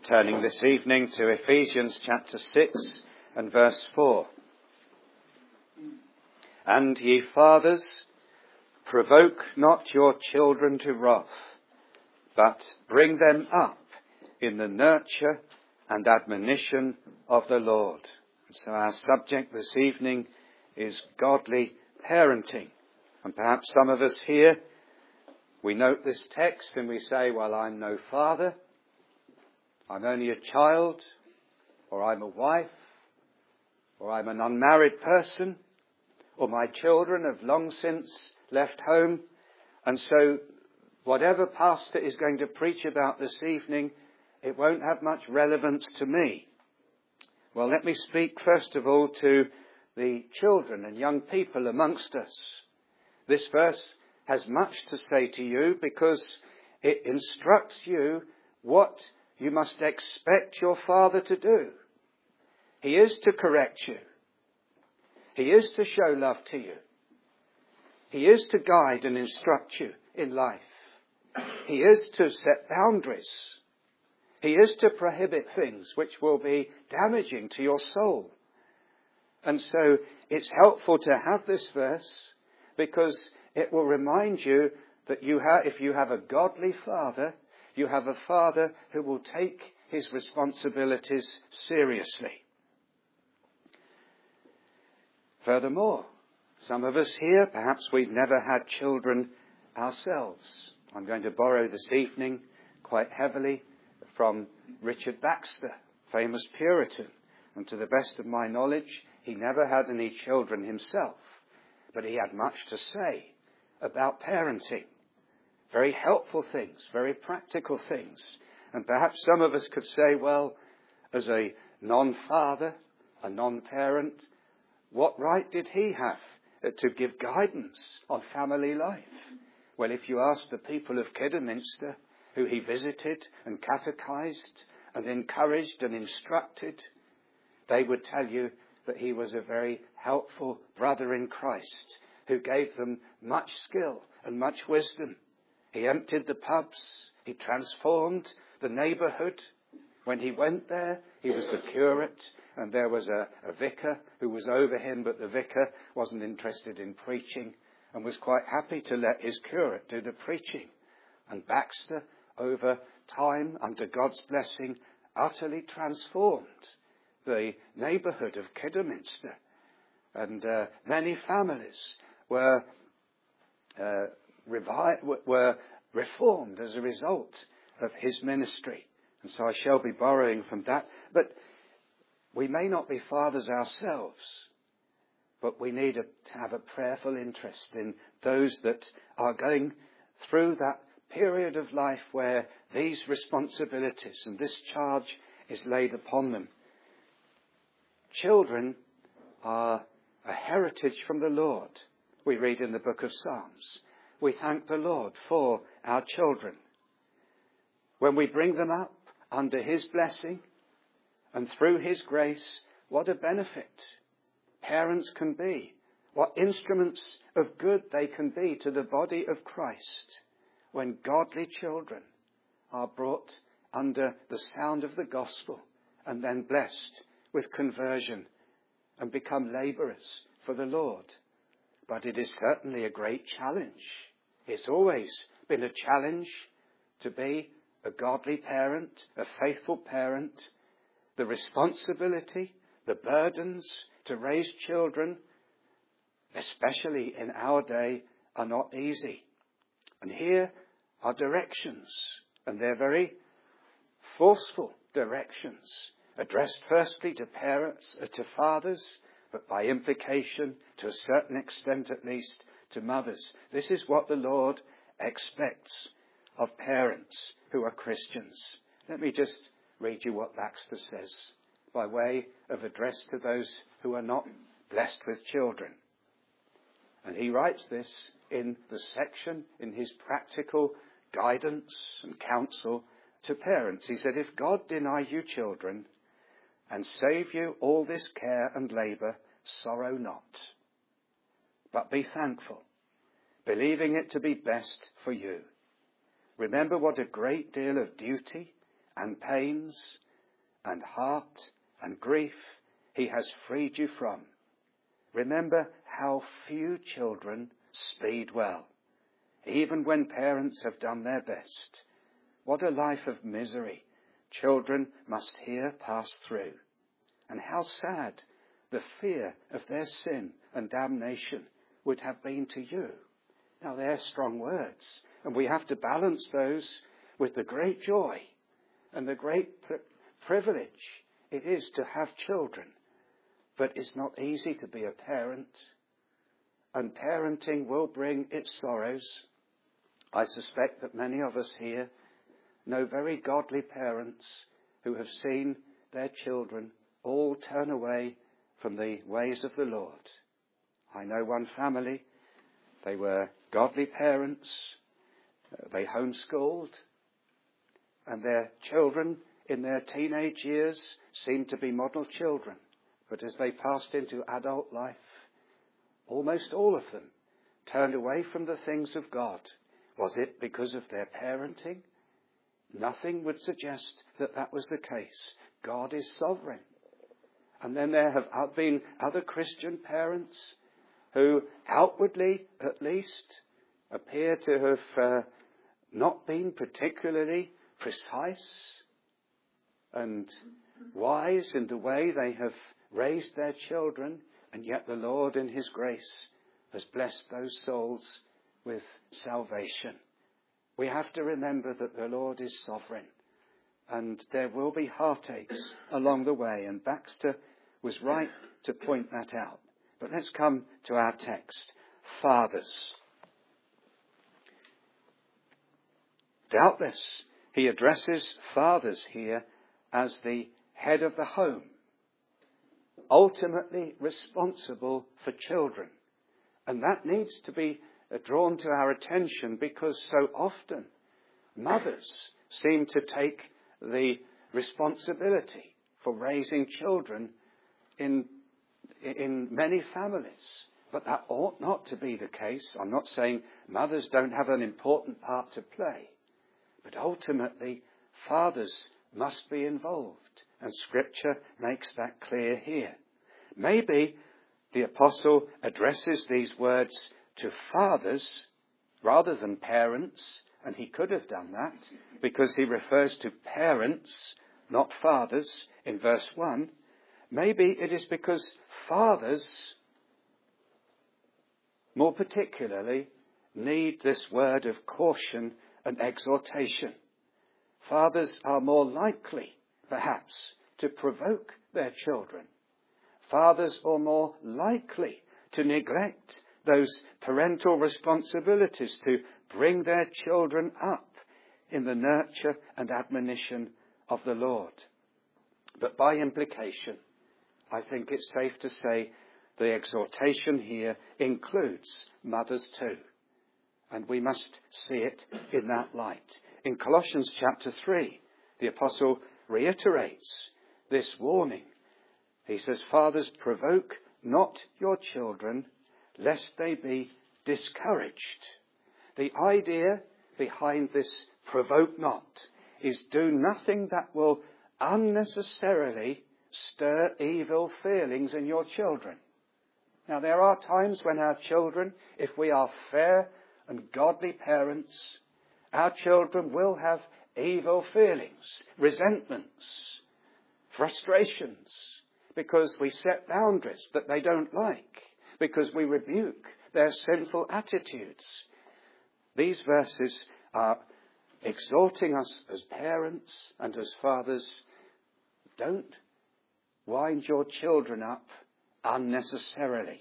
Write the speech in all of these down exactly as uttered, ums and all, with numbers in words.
Turning this evening to Ephesians chapter six and verse four. And ye fathers, provoke not your children to wrath, but bring them up in the nurture and admonition of the Lord. So our subject this evening is godly parenting. And perhaps some of us here, we note this text and we say, well, I'm no father, I'm only a child, or I'm a wife, or I'm an unmarried person, or my children have long since left home. And so whatever pastor is going to preach about this evening, it won't have much relevance to me. Well, let me speak first of all to the children and young people amongst us. This verse has much to say to you because it instructs you what you must expect your father to do. He is to correct you. He is to show love to you. He is to guide and instruct you in life. He is to set boundaries. He is to prohibit things which will be damaging to your soul. And so it's helpful to have this verse because it will remind you that you have, if you have a godly father, you have a father who will take his responsibilities seriously. Furthermore, some of us here, perhaps we've never had children ourselves. I'm going to borrow this evening quite heavily from Richard Baxter, famous Puritan. And to the best of my knowledge, he never had any children himself. But he had much to say about parenting. Very helpful things, very practical things. And perhaps some of us could say, well, as a non-father, a non-parent, what right did he have to give guidance on family life? Well, if you ask the people of Kidderminster, who he visited and catechized and encouraged and instructed, they would tell you that he was a very helpful brother in Christ who gave them much skill and much wisdom. He emptied the pubs. He transformed the neighbourhood. When he went there, he was the curate, and there was a, a vicar who was over him, but the vicar wasn't interested in preaching and was quite happy to let his curate do the preaching. And Baxter, over time, under God's blessing, utterly transformed the neighbourhood of Kidderminster. And uh, many families were uh, revi- were reformed as a result of his ministry. And so I shall be borrowing from that. But we may not be fathers ourselves, but we need to have a prayerful interest in those that are going through that period of life where these responsibilities and this charge is laid upon them. Children are a heritage from the Lord. We read in the book of Psalms. We thank the Lord for our children. When we bring them up under his blessing and through his grace, what a benefit parents can be. What instruments of good they can be to the body of Christ when godly children are brought under the sound of the gospel and then blessed with conversion and become labourers for the Lord. But it is certainly a great challenge. It's always been a challenge to be a godly parent, a faithful parent. The responsibility, the burdens to raise children, especially in our day, are not easy. And here are directions, and they're very forceful directions, addressed firstly to parents, uh, to fathers, but by implication, to a certain extent at least, to mothers. This is what the Lord expects of parents who are Christians. Let me just read you what Baxter says by way of address to those who are not blessed with children. And he writes this in the section in his practical guidance and counsel to parents. He said, if God deny you children and save you all this care and labour, sorrow not, but be thankful, believing it to be best for you. Remember what a great deal of duty and pains and heart and grief he has freed you from. Remember how few children speed well, even when parents have done their best. What a life of misery children must here pass through. And how sad the fear of their sin and damnation would have been to you. Now, they're strong words, and we have to balance those with the great joy and the great pri- privilege it is to have children. But it's not easy to be a parent, and parenting will bring its sorrows. I suspect that many of us here know very godly parents who have seen their children all turn away from the ways of the Lord. I know one family. They were godly parents. They homeschooled. And their children in their teenage years seemed to be model children. But as they passed into adult life, almost all of them turned away from the things of God. Was it because of their parenting? Nothing would suggest that that was the case. God is sovereign. And then there have been other Christian parents who outwardly, at least, appear to have uh, not been particularly precise and wise in the way they have raised their children, and yet the Lord in his grace has blessed those souls with salvation. We have to remember that the Lord is sovereign, and there will be heartaches along the way, and Baxter was right to point that out. But let's come to our text. Fathers. Doubtless, he addresses fathers here as the head of the home, ultimately responsible for children. And that needs to be drawn to our attention, because so often mothers seem to take the responsibility for raising children in in many families. But that ought not to be the case. I'm not saying mothers don't have an important part to play, but ultimately fathers must be involved, and Scripture makes that clear here. Maybe the apostle addresses these words to fathers rather than parents, and he could have done that because he refers to parents, not fathers, in verse one. Maybe it is because fathers, more particularly, need this word of caution and exhortation. Fathers are more likely, perhaps, to provoke their children. Fathers are more likely to neglect those parental responsibilities to bring their children up in the nurture and admonition of the Lord. But by implication, I think it's safe to say the exhortation here includes mothers too. And we must see it in that light. In Colossians chapter three, the apostle reiterates this warning. He says, fathers, provoke not your children, lest they be discouraged. The idea behind this provoke not is do nothing that will unnecessarily stir evil feelings in your children. Now, there are times when our children, if we are fair and godly parents, our children will have evil feelings, resentments, frustrations, because we set boundaries that they don't like, because we rebuke their sinful attitudes. These verses are exhorting us as parents and as fathers, don't wind your children up unnecessarily.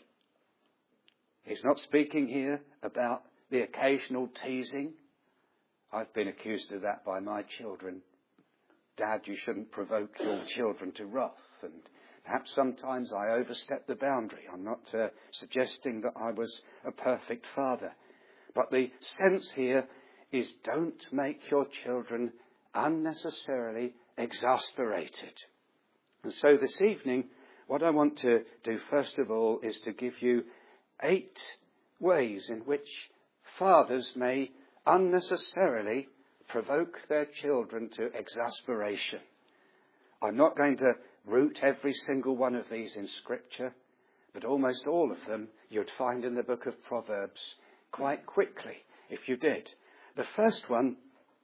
He's not speaking here about the occasional teasing. I've been accused of that by my children. Dad, you shouldn't provoke your children to wrath. And perhaps sometimes I overstep the boundary. I'm not uh, suggesting that I was a perfect father. But the sense here is don't make your children unnecessarily exasperated. And so this evening, what I want to do first of all is to give you eight ways in which fathers may unnecessarily provoke their children to exasperation. I'm not going to root every single one of these in Scripture, but almost all of them you'd find in the book of Proverbs quite quickly, if you did. The first one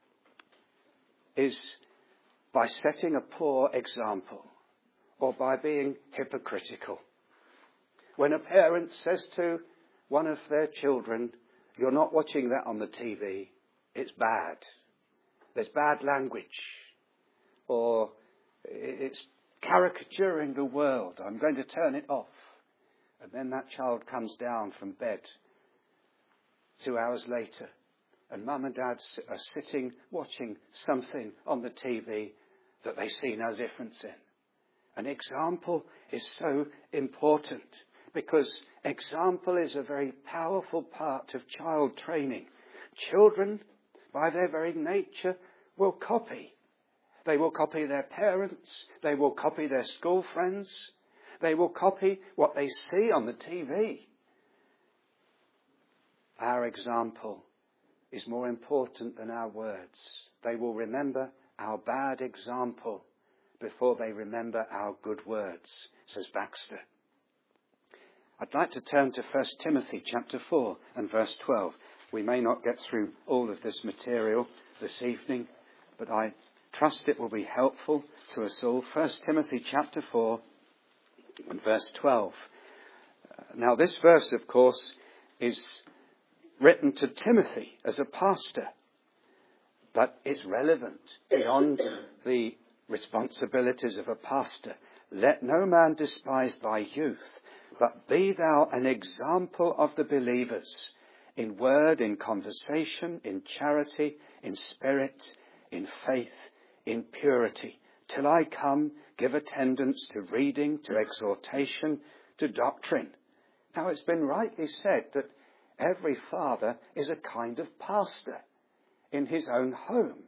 is by setting a poor example or by being hypocritical. When a parent says to one of their children, "You're not watching that on the T V, it's bad. There's bad language," or "It's caricaturing the world, I'm going to turn it off." And then that child comes down from bed two hours later, and mum and dad are sitting watching something on the T V that they see no difference in. An example is so important because example is a very powerful part of child training. Children, by their very nature, will copy. They will copy their parents. They will copy their school friends. They will copy what they see on the T V. Our example is more important than our words. They will remember our bad example before they remember our good words, says Baxter. I'd like to turn to First Timothy chapter four and verse twelve. We may not get through all of this material this evening, but I trust it will be helpful to us all. First Timothy chapter four and verse twelve. Now this verse, of course, is written to Timothy as a pastor, but it's relevant beyond the responsibilities of a pastor. Let no man despise thy youth, but be thou an example of the believers, in word, in conversation, in charity, in spirit, in faith, in purity. Till I come, give attendance to reading, to exhortation, to doctrine. Now it's been rightly said that every father is a kind of pastor in his own home.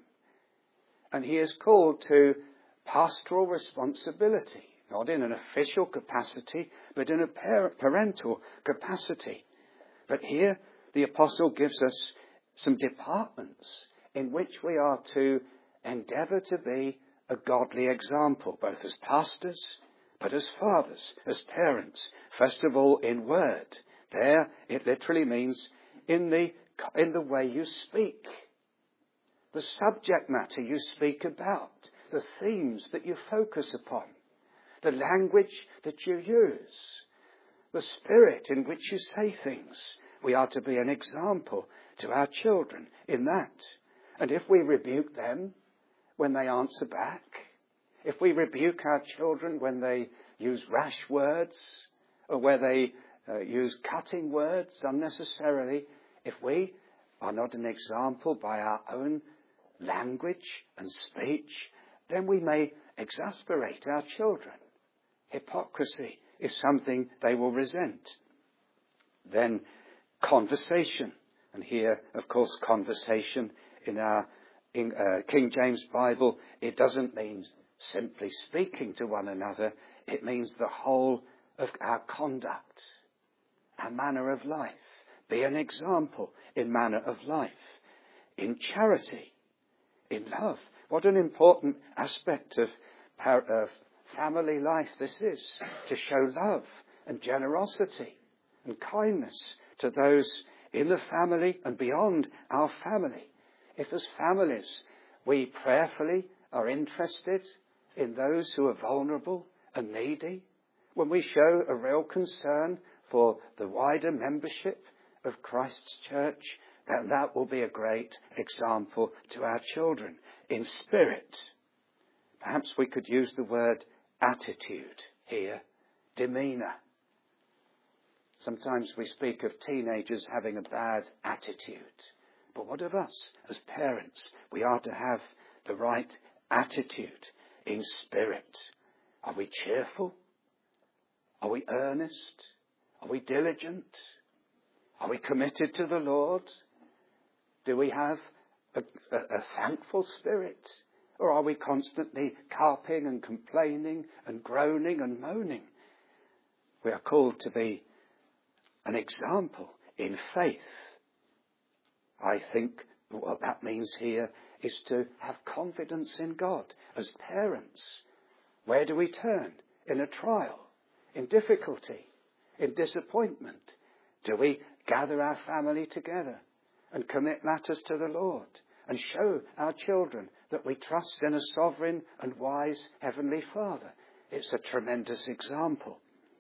And he is called to pastoral responsibility, not in an official capacity, but in a parental capacity. But here the apostle gives us some departments in which we are to endeavour to be a godly example, both as pastors, but as fathers, as parents. First of all, in word. There, it literally means in the in the way you speak, the subject matter you speak about, the themes that you focus upon, the language that you use, the spirit in which you say things. We are to be an example to our children in that. And if we rebuke them when they answer back, if we rebuke our children when they use rash words or where they uh, use cutting words unnecessarily, if we are not an example by our own language and speech, then we may exasperate our children. Hypocrisy is something they will resent. Then conversation. And here, of course, conversation in our in, uh, King James Bible, it doesn't mean simply speaking to one another. It means the whole of our conduct, our manner of life. Be an example in manner of life, in charity, in love. What an important aspect of, of family life this is, to show love and generosity and kindness to those in the family and beyond our family. If as families we prayerfully are interested in those who are vulnerable and needy, when we show a real concern for the wider membership of Christ's church, then that will be a great example to our children. In spirit, perhaps we could use the word attitude here, demeanour. Sometimes we speak of teenagers having a bad attitude. But what of us as parents? We are to have the right attitude in spirit. Are we cheerful? Are we earnest? Are we diligent? Are we committed to the Lord? Do we have a, a, a thankful spirit? Or are we constantly carping and complaining and groaning and moaning? We are called to be an example in faith. I think what that means here is to have confidence in God. As parents, where do we turn in a trial, in difficulty, in disappointment? Do we gather our family together and commit matters to the Lord and show our children that we trust in a sovereign and wise Heavenly Father? It's a tremendous example.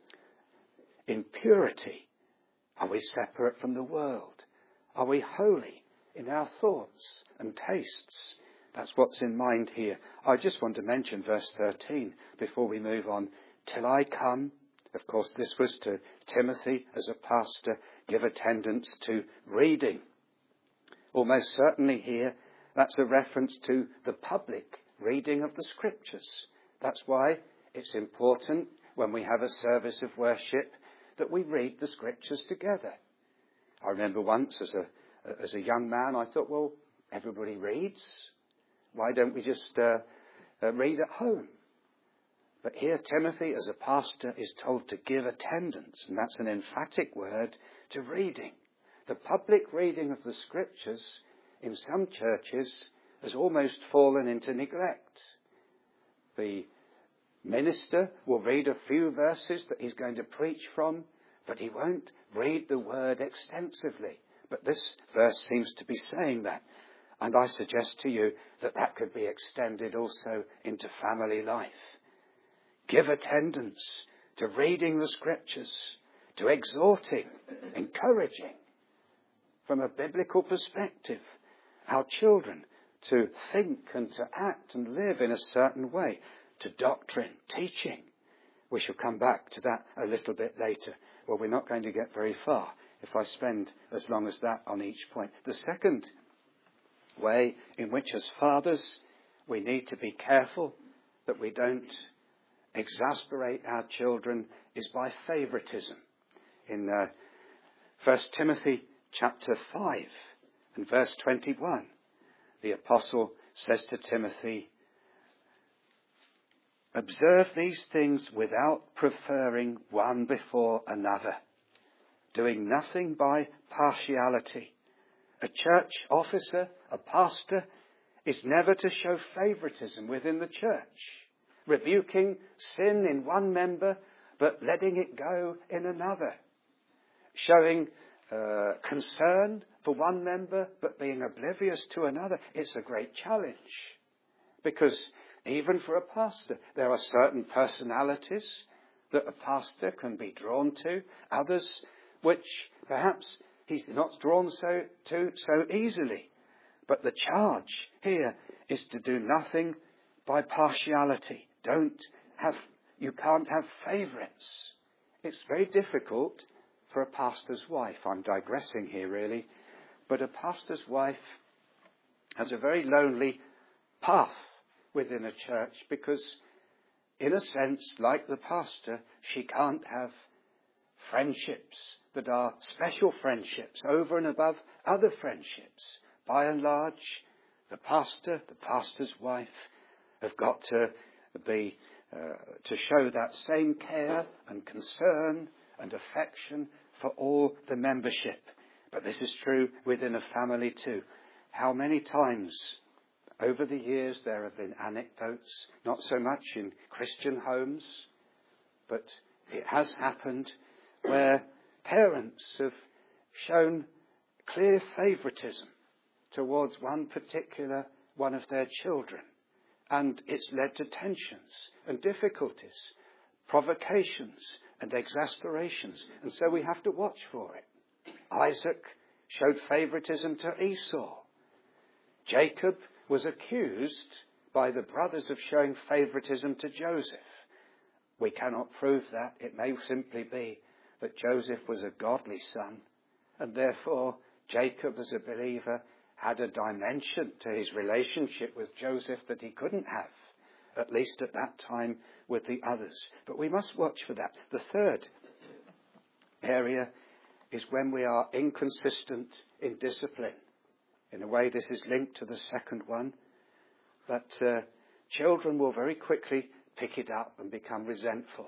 In purity, are we separate from the world? Are we holy in our thoughts and tastes? That's what's in mind here. I just want to mention verse thirteen before we move on. Till I come. Of course, this was to Timothy as a pastor. Give attendance to reading. Almost certainly here, that's a reference to the public reading of the Scriptures. That's why it's important when we have a service of worship that we read the Scriptures together. I remember once as a as a young man, I thought, well, everybody reads. Why don't we just uh, uh, read at home? But here Timothy, as a pastor, is told to give attendance, and that's an emphatic word, to reading. The public reading of the Scriptures in some churches has almost fallen into neglect. The minister will read a few verses that he's going to preach from, but he won't read the word extensively. But this verse seems to be saying that. And I suggest to you that that could be extended also into family life. Give attendance to reading the Scriptures, to exhorting, encouraging, from a biblical perspective, our children to think and to act and live in a certain way, to doctrine, teaching. We shall come back to that a little bit later. Well, we're not going to get very far if I spend as long as that on each point. The second way in which as fathers we need to be careful that we don't exasperate our children is by favoritism. In uh, First Timothy chapter five and verse twenty-one, the apostle says to Timothy, observe these things without preferring one before another, doing nothing by partiality. A church officer, a pastor, is never to show favoritism within the church, rebuking sin in one member, but letting it go in another, showing uh, concern for one member, but being oblivious to another. It's a great challenge, because even for a pastor, there are certain personalities that a pastor can be drawn to, others which perhaps he's not drawn so to so easily. But the charge here is to do nothing by partiality. Don't have, you can't have favourites. It's very difficult for a pastor's wife. I'm digressing here really. But a pastor's wife has a very lonely path within a church because, in a sense, like the pastor, she can't have friendships that are special friendships over and above other friendships. By and large, the pastor, the pastor's wife, have got to be uh, to show that same care and concern and affection for all the membership. But this is true within a family too. How many times over the years there have been anecdotes, not so much in Christian homes, but it has happened where parents have shown clear favoritism towards one particular one of their children. And it's led to tensions and difficulties, provocations and exasperations. And so we have to watch for it. Isaac showed favoritism to Esau. Jacob was accused by the brothers of showing favoritism to Joseph. We cannot prove that. It may simply be that Joseph was a godly son, and therefore Jacob, as a believer, had a dimension to his relationship with Joseph that he couldn't have, at least at that time, with the others. But we must watch for that. The third area is when we are inconsistent in discipline. In a way, this is linked to the second one, that uh, children will very quickly pick it up and become resentful.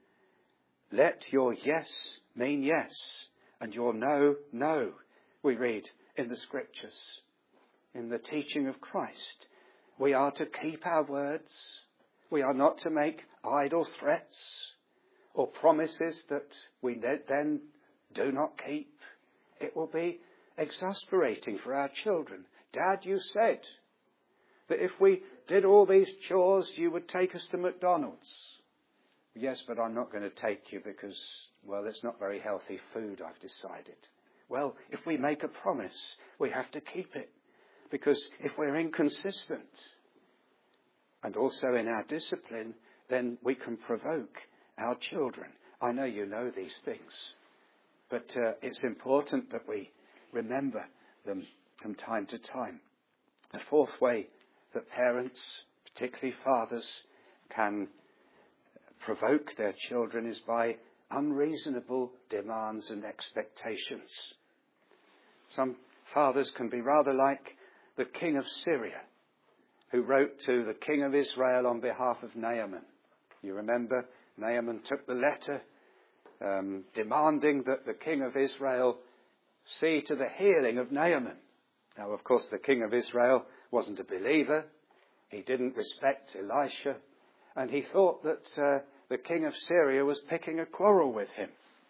Let your yes mean yes, and your no, no, we read in the Scriptures. in the teaching of Christ. We are to keep our words. We are not to make idle threats or promises that we then do not keep. It will be exasperating for our children. Dad, you said that if we did all these chores, you would take us to McDonald's. Yes, but I'm not going to take you because, well, it's not very healthy food, I've decided. Well, if we make a promise, we have to keep it. Because if we're inconsistent and also in our discipline, then we can provoke our children. I know you know these things, but uh, it's important that we remember them from time to time. The fourth way that parents, particularly fathers, can provoke their children is by unreasonable demands and expectations. Some fathers can be rather like the king of Syria, who wrote to the king of Israel on behalf of Naaman. You remember, Naaman took the letter um, demanding that the king of Israel see to the healing of Naaman. Now, of course, the king of Israel wasn't a believer. He didn't respect Elisha. And he thought that uh, the king of Syria was picking a quarrel with him.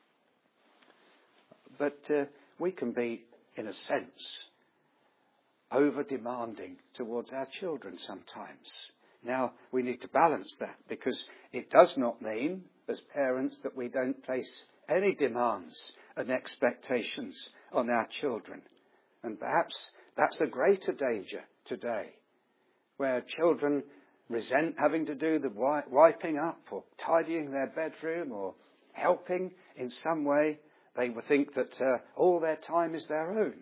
But uh, we can be, in a sense, over-demanding towards our children sometimes. Now, we need to balance that, because it does not mean, as parents, that we don't place any demands and expectations on our children. And perhaps that's a greater danger today, where children resent having to do the wiping up or tidying their bedroom or helping in some way. They will think that uh, all their time is their own.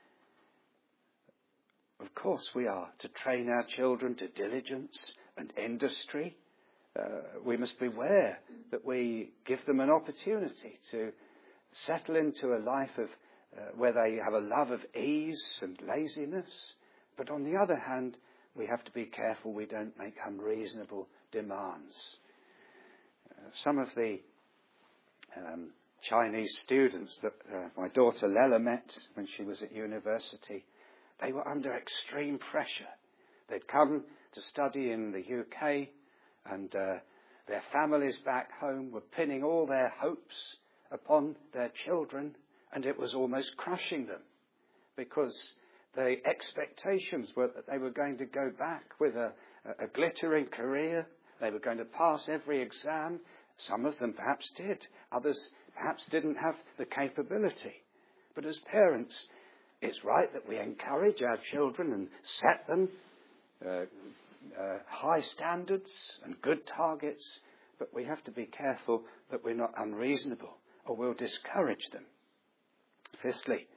Of course we are to train our children to diligence and industry. Uh, we must beware that we give them an opportunity to settle into a life of uh, where they have a love of ease and laziness. But on the other hand, we have to be careful we don't make unreasonable demands. Uh, some of the um, Chinese students that uh, my daughter Lela met when she was at university, they were under extreme pressure. They'd come to study in the U K, and uh, their families back home were pinning all their hopes upon their children, and it was almost crushing them, because the expectations were that they were going to go back with a, a glittering career. They were going to pass every exam. Some of them perhaps did. Others perhaps didn't have the capability. But as parents, it's right that we encourage our children and set them uh, uh, high standards and good targets, but we have to be careful that we're not unreasonable, or we'll discourage them. Fifthly,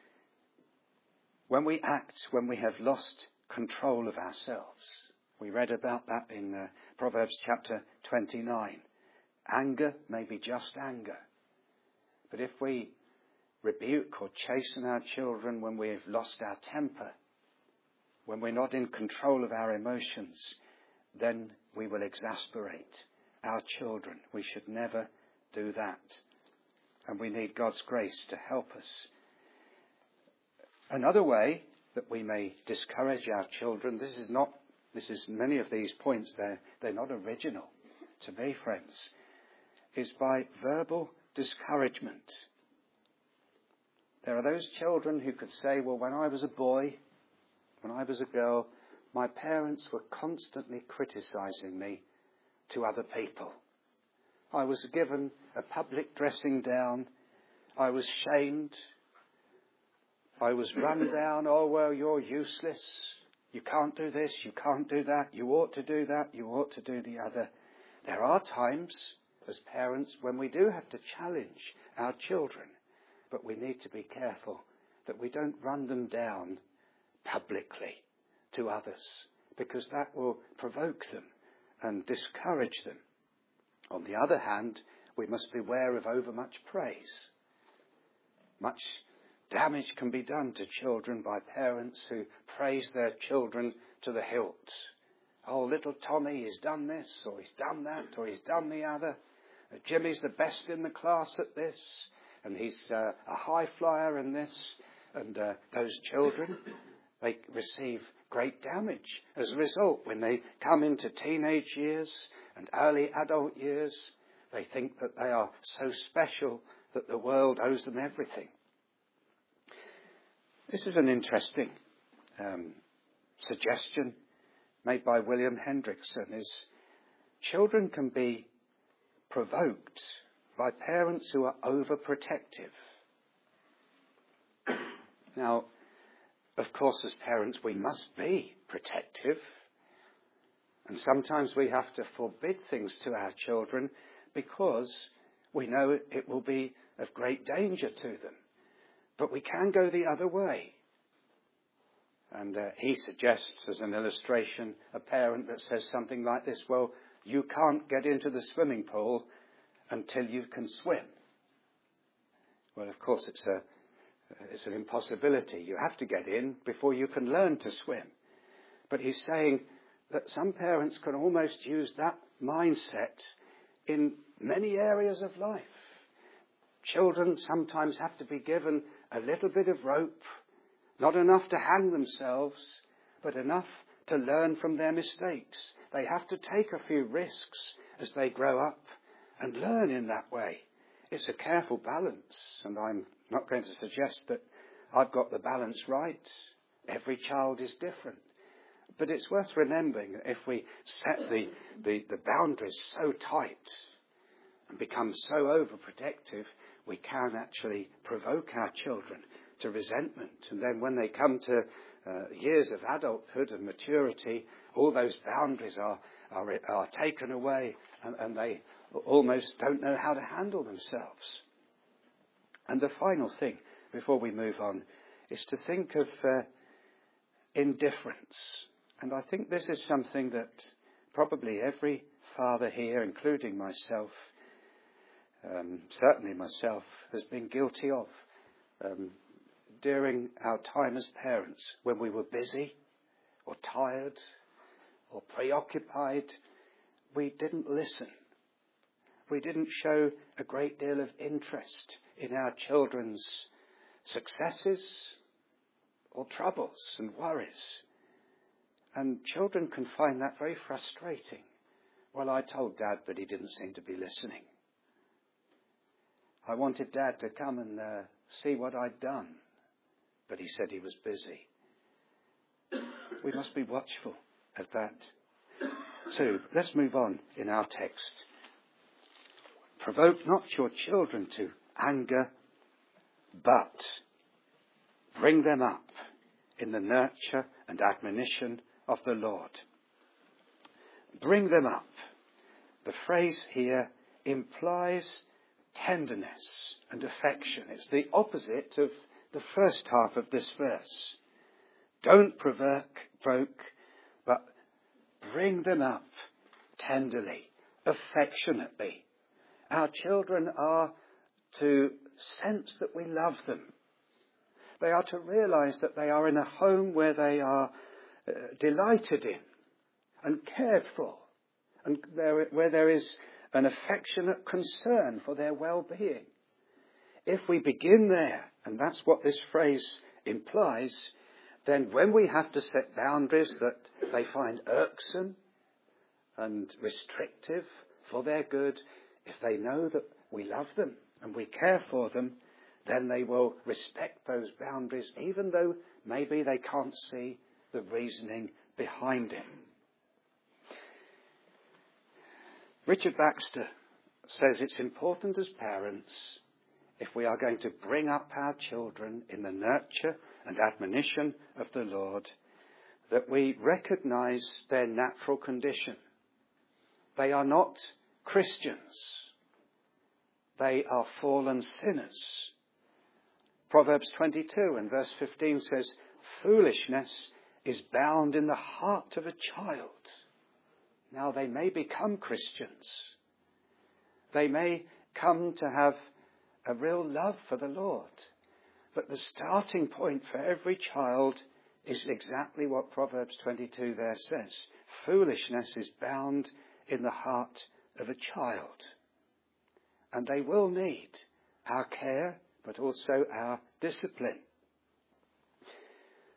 when we act, when we have lost control of ourselves, we read about that in uh, Proverbs chapter twenty-nine. Anger may be just anger, but if we rebuke or chasten our children when we've lost our temper, when we're not in control of our emotions, then we will exasperate our children. We should never do that. And we need God's grace to help us. Another way that we may discourage our children, this is not, this is many of these points, they're, they're not original to me, friends, is by verbal discouragement. There are those children who could say, well, when I was a boy, when I was a girl, my parents were constantly criticizing me to other people. I was given a public dressing down. I was shamed. I was run down. Oh, well, you're useless. You can't do this. You can't do that. You ought to do that. You ought to do the other. There are times as parents when we do have to challenge our children. But we need to be careful that we don't run them down publicly to others, because that will provoke them and discourage them. On the other hand, we must beware of overmuch praise. Much damage can be done to children by parents who praise their children to the hilt. Oh, little Tommy, he's done this, or he's done that, or he's done the other. Jimmy's the best in the class at this. And he's uh, a high flyer in this. And uh, those children, They receive great damage as a result. When they come into teenage years and early adult years, they think that they are so special that the world owes them everything. This is an interesting um, suggestion made by William Hendrickson, is children can be provoked by parents who are overprotective. Now, of course, as parents, we must be protective. And sometimes we have to forbid things to our children because we know it will be of great danger to them. But we can go the other way. And uh, he suggests as an illustration a parent that says something like this: well, you can't get into the swimming pool until you can swim. Well, of course, it's a it's an impossibility. You have to get in before you can learn to swim. But he's saying that some parents can almost use that mindset in many areas of life. Children sometimes have to be given a little bit of rope, not enough to hang themselves, but enough to learn from their mistakes. They have to take a few risks as they grow up and learn in that way. It's a careful balance, and I'm not going to suggest that I've got the balance right. Every child is different. But it's worth remembering that if we set the, the, the boundaries so tight and become so overprotective, we can actually provoke our children to resentment. And then when they come to uh, years of adulthood and maturity, all those boundaries are, are, are taken away, and, and they almost don't know how to handle themselves. And the final thing, before we move on, is to think of uh, indifference. And I think this is something that probably every father here, including myself, um, certainly myself, has been guilty of. Um, during our time as parents, when we were busy or tired or preoccupied, we didn't listen. We didn't show a great deal of interest in our children's successes or troubles and worries. And children can find that very frustrating. Well, I told Dad, but he didn't seem to be listening. I wanted Dad to come and uh, see what I'd done, but he said he was busy. We must be watchful of that too. Let's move on in our text. Provoke not your children to anger, but bring them up in the nurture and admonition of the Lord. Bring them up. The phrase here implies tenderness and affection. It's the opposite of the first half of this verse. Don't provoke, provoke, but bring them up tenderly, affectionately. Our children are to sense that we love them. They are to realize that they are in a home where they are uh, delighted in and cared for, and there, where there is an affectionate concern for their well-being. If we begin there, and that's what this phrase implies, then when we have to set boundaries that they find irksome and restrictive for their good, if they know that we love them and we care for them, then they will respect those boundaries, even though maybe they can't see the reasoning behind it. Richard Baxter says it's important as parents, if we are going to bring up our children in the nurture and admonition of the Lord, that we recognize their natural condition. They are not Christians. They are fallen sinners. Proverbs twenty-two and verse fifteen says, foolishness is bound in the heart of a child. Now they may become Christians. They may come to have a real love for the Lord. But the starting point for every child is exactly what Proverbs twenty-two there says. Foolishness is bound in the heart of a child. And they will need our care, but also our discipline.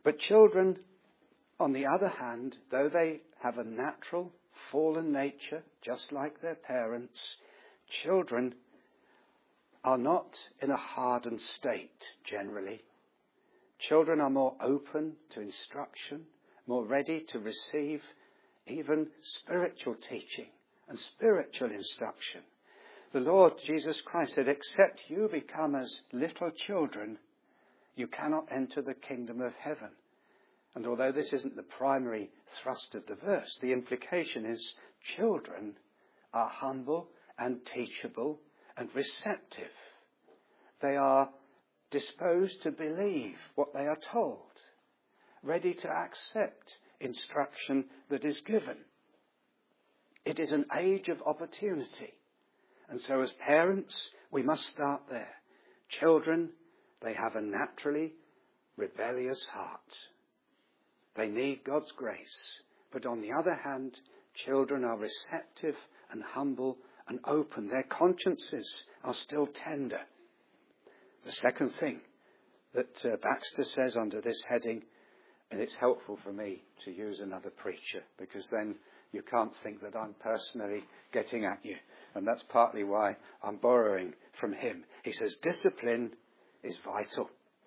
But children, on the other hand, though they have a natural fallen nature, just like their parents, children are not in a hardened state generally. Children are more open to instruction, more ready to receive even spiritual teaching and spiritual instruction. The Lord Jesus Christ said, except you become as little children, you cannot enter the kingdom of heaven. And although this isn't the primary thrust of the verse, the implication is children are humble and teachable and receptive. They are disposed to believe what they are told, ready to accept instruction that is given. It is an age of opportunity. And so as parents, we must start there. Children, they have a naturally rebellious heart. They need God's grace. But on the other hand, children are receptive and humble and open. Their consciences are still tender. The second thing that uh, Baxter says under this heading, and it's helpful for me to use another preacher, because then you can't think that I'm personally getting at you. And that's partly why I'm borrowing from him. He says, discipline is vital.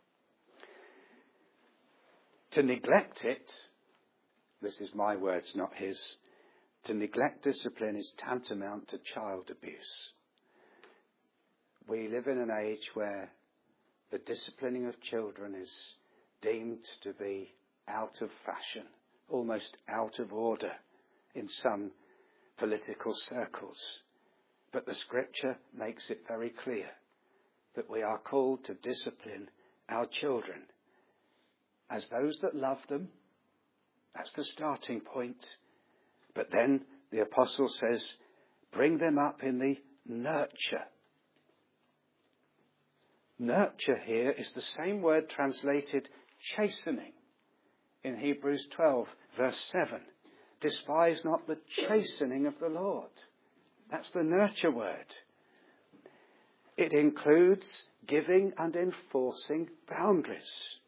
To neglect it, this is my words, not his, to neglect discipline is tantamount to child abuse. We live in an age where the disciplining of children is deemed to be out of fashion, almost out of order in some political circles. But the scripture makes it very clear that we are called to discipline our children as those that love them. That's the starting point. But then the apostle says, bring them up in the nurture. Nurture here is the same word translated chastening in Hebrews twelve, verse seven. Despise not the chastening of the Lord. That's the nurture word. It includes giving and enforcing boundaries.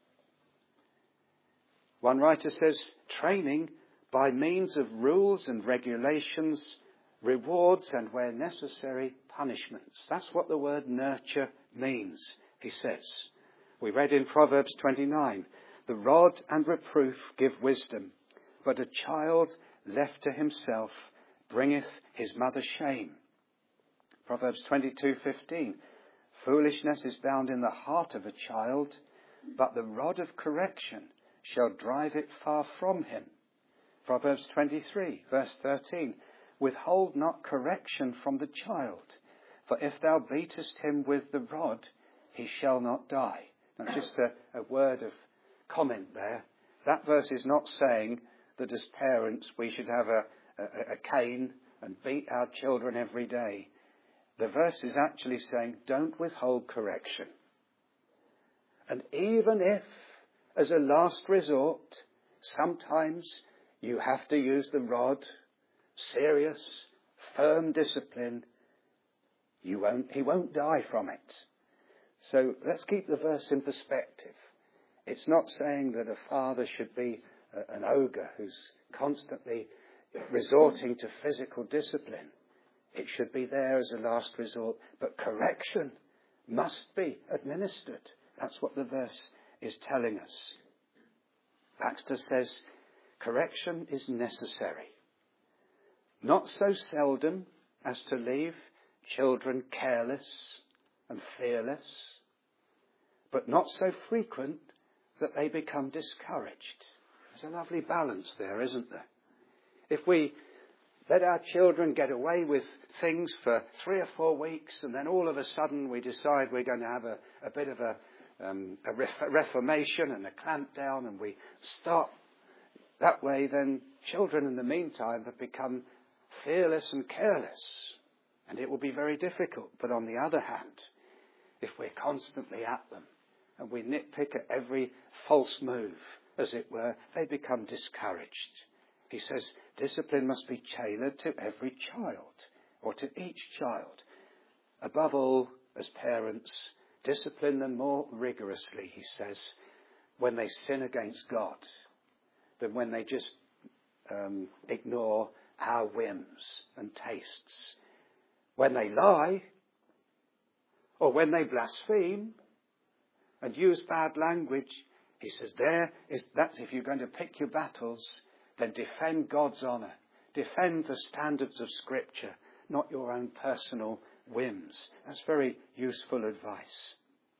One writer says, training by means of rules and regulations, rewards and, where necessary, punishments. That's what the word nurture means, he says. We read in Proverbs twenty-nine, the rod and reproof give wisdom, but a child left to himself bringeth his mother shame. Proverbs twenty-two fifteen, foolishness is bound in the heart of a child, but the rod of correction shall drive it far from him. Proverbs twenty-three, verse thirteen, withhold not correction from the child, for if thou beatest him with the rod, he shall not die. Now just a, a word of comment there. That verse is not saying that as parents we should have a, a, a cane and beat our children every day. The verse is actually saying, don't withhold correction. And even if, as a last resort, sometimes you have to use the rod, serious, firm discipline, you won't, he won't die from it. So let's keep the verse in perspective. It's not saying that a father should be a, an ogre who's constantly resorting to physical discipline. It should be there as a last resort, but correction must be administered. That's what the verse is telling us. Baxter says, correction is necessary. Not so seldom as to leave children careless and fearless, but not so frequent that they become discouraged. There's a lovely balance there, isn't there? If we let our children get away with things for three or four weeks and then all of a sudden we decide we're going to have a, a bit of a, um, a ref- reformation and a clampdown and we start that way, then children in the meantime have become fearless and careless. And it will be very difficult. But on the other hand, if we're constantly at them and we nitpick at every false move, as it were, they become discouraged. He says discipline must be tailored to every child, or to each child. Above all, as parents, discipline them more rigorously, he says, when they sin against God than when they just um, ignore our whims and tastes. When they lie, or when they blaspheme and use bad language, he says there is that's if you're going to pick your battles, then defend God's honour. Defend the standards of Scripture, not your own personal whims. That's very useful advice.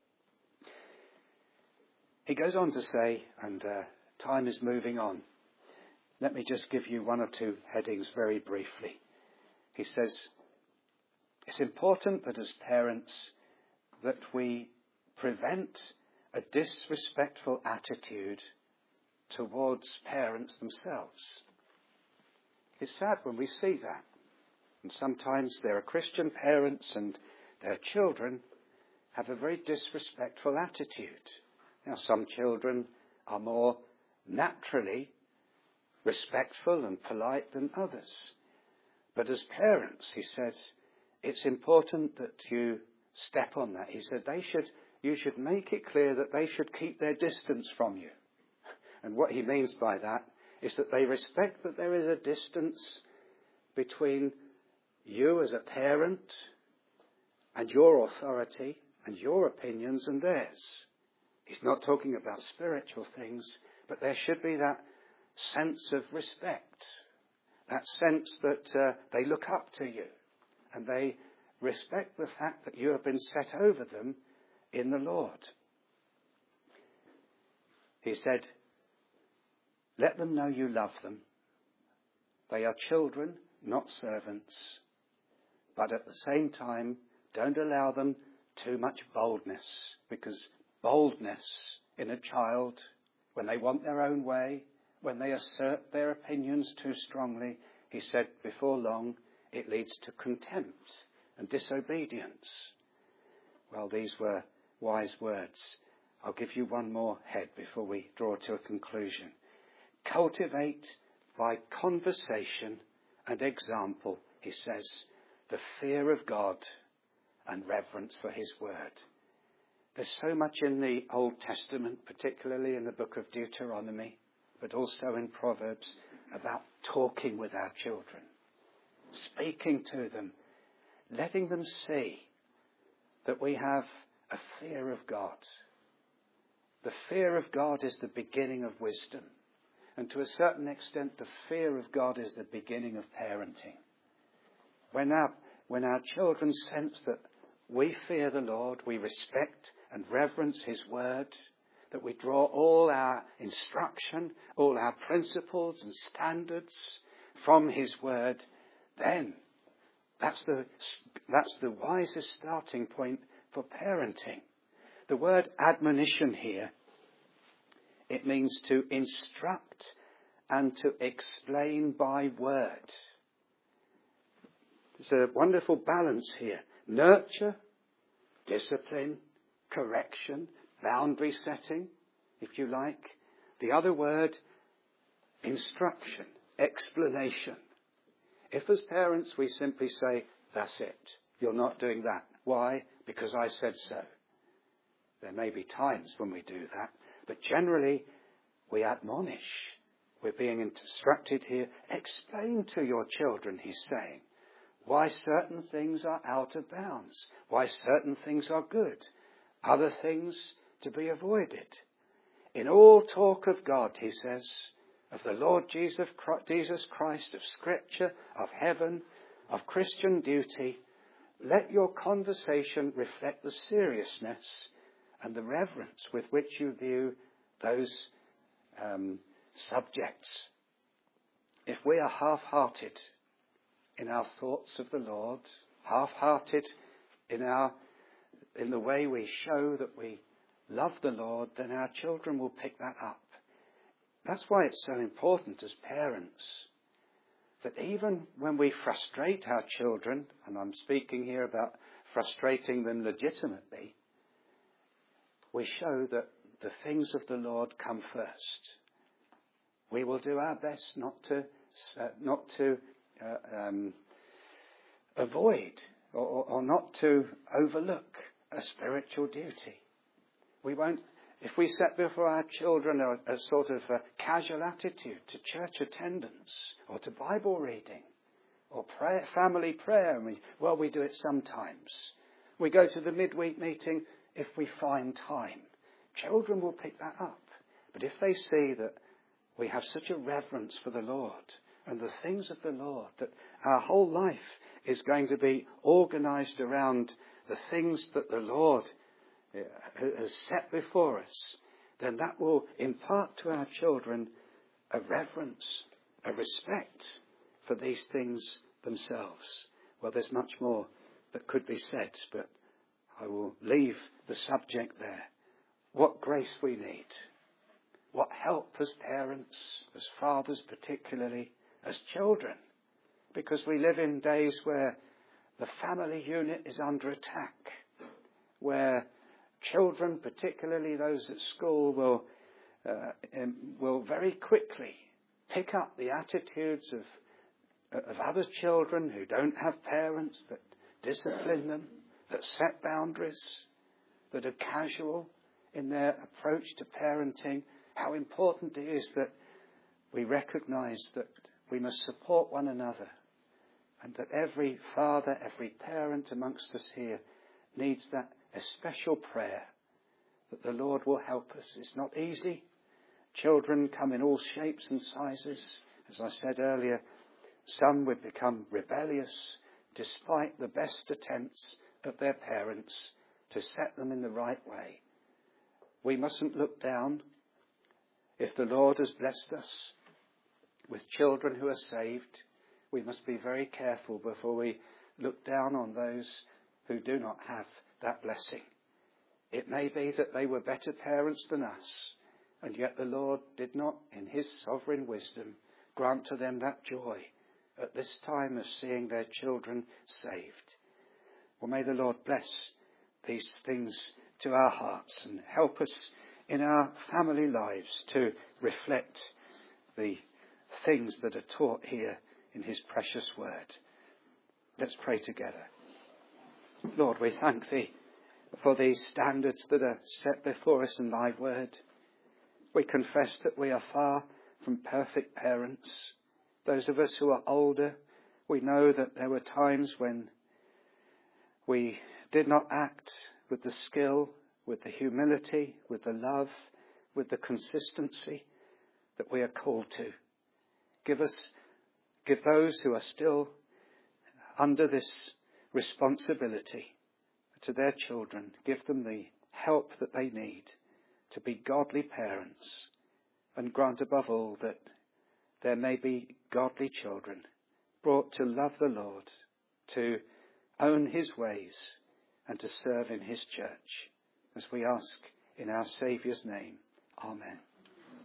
He goes on to say, and uh, time is moving on. Let me just give you one or two headings very briefly. He says, it's important that as parents that we prevent a disrespectful attitude towards parents themselves. It's sad when we see that. And sometimes there are Christian parents and their children have a very disrespectful attitude. Now, some children are more naturally respectful and polite than others. But as parents, he says, it's important that you step on that. He said they should, you should make it clear that they should keep their distance from you. And what he means by that is that they respect that there is a distance between you as a parent and your authority and your opinions and theirs. He's not talking about spiritual things, but there should be that sense of respect, that sense that uh, they look up to you and they respect the fact that you have been set over them in the Lord. He said, let them know you love them. They are children, not servants. But at the same time, don't allow them too much boldness, because boldness in a child, when they want their own way, when they assert their opinions too strongly, he said before long, it leads to contempt and disobedience. Well, these were wise words. I'll give you one more head before we draw to a conclusion. Cultivate by conversation and example, he says, the fear of God and reverence for his word. There's so much in the Old Testament, particularly in the book of Deuteronomy, but also in Proverbs, about talking with our children, speaking to them, letting them see that we have a fear of God. The fear of God is the beginning of wisdom. And to a certain extent, the fear of God is the beginning of parenting. When our, when our children sense that we fear the Lord, we respect and reverence his word, that we draw all our instruction, all our principles and standards from his word, then that's the, that's the wisest starting point for parenting. The word admonition here, it means to instruct and to explain by word. There's a wonderful balance here. Nurture, discipline, correction, boundary setting, if you like. The other word, instruction, explanation. If as parents we simply say, that's it, you're not doing that. Why? Because I said so. There may be times when we do that, but generally we admonish. We're being instructed here. Explain to your children, he's saying, why certain things are out of bounds, why certain things are good, other things to be avoided. In all talk of God, he says, of the Lord Jesus Christ, of Scripture, of heaven, of Christian duty, let your conversation reflect the seriousness and the reverence with which you view those um, subjects. If we are half-hearted in our thoughts of the Lord, half-hearted in our in the way we show that we love the Lord, then our children will pick that up. That's why it's so important as parents that even when we frustrate our children, and I'm speaking here about frustrating them legitimately, we show that the things of the Lord come first. We will do our best not to uh, not to uh, um, avoid or, or not to overlook a spiritual duty. We won't if we set before our children a, a sort of a casual attitude to church attendance or to Bible reading or prayer, family prayer, and we, well, we do it sometimes. We go to the midweek meeting if we find time. Children will pick that up. But if they see that we have such a reverence for the Lord and the things of the Lord, that our whole life is going to be organised around the things that the Lord has set before us, then that will impart to our children a reverence, a respect for these things themselves. Well, there's much more that could be said, but I will leave the subject there. What grace we need. What help as parents, as fathers particularly, as children. Because we live in days where the family unit is under attack. Where children, particularly those at school, will, uh, um, will very quickly pick up the attitudes of of other children who don't have parents that discipline them, that set boundaries, that are casual in their approach to parenting. How important it is that we recognise that we must support one another, and that every father, every parent amongst us here needs that especial prayer that the Lord will help us. It's not easy. Children come in all shapes and sizes. As I said earlier, some would become rebellious despite the best attempts of their parents to set them in the right way. We mustn't look down. If the Lord has blessed us with children who are saved, we must be very careful before we look down on those who do not have that blessing. It may be that they were better parents than us, and yet the Lord did not, in his sovereign wisdom, grant to them that joy at this time of seeing their children saved. Well, may the Lord bless these things to our hearts and help us in our family lives to reflect the things that are taught here in his precious word. Let's pray together. Lord, we thank thee for these standards that are set before us in thy word. We confess that we are far from perfect parents. Those of us who are older, we know that there were times when we did not act with the skill, with the humility, with the love, with the consistency that we are called to. Give us, give those who are still under this responsibility to their children, give them the help that they need to be godly parents, and grant above all that there may be godly children brought to love the Lord, to own his ways, and to serve in his church, as we ask in our Saviour's name. Amen.